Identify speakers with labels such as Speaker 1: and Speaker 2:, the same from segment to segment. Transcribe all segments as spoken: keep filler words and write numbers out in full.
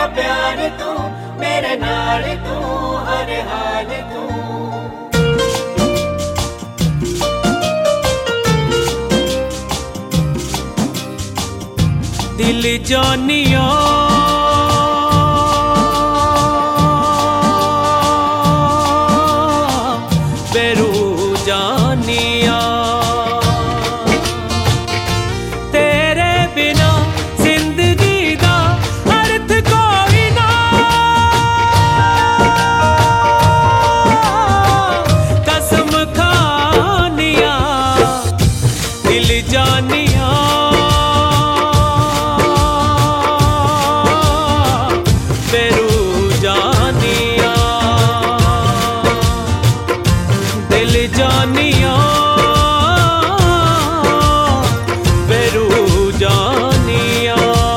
Speaker 1: मेरा प्यार तू, मेरे नाल तू, हर हाल तू। दिल जानिया बेरू जानिया, तेरे बिना जिंदगी दा अर्थ कोई ना, कसम खानिया दिल जानिया बेरू जानिया, दिल जानिया बेरू जानिया।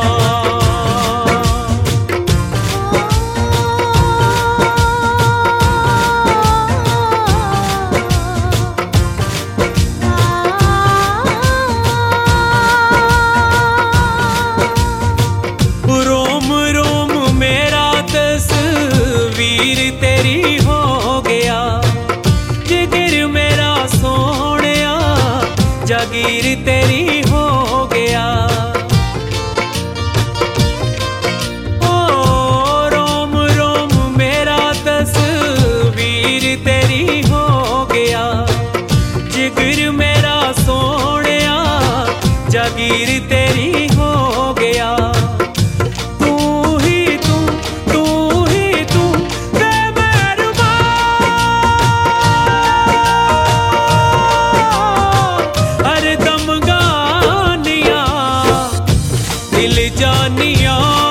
Speaker 1: रोम रोम मेरा तस्वीर तेरी हो गया, जिगर मेरा सोनिया जागीर तेरी हो गया। ओ रोम रोम मेरा तस्वीर तेरी हो गया, जिगर मेरा सोनिया जागीर तेरी हो गया। दिल जानिया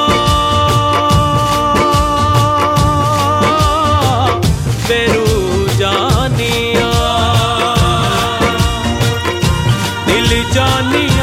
Speaker 1: बेरू जानिया, दिल जानिया।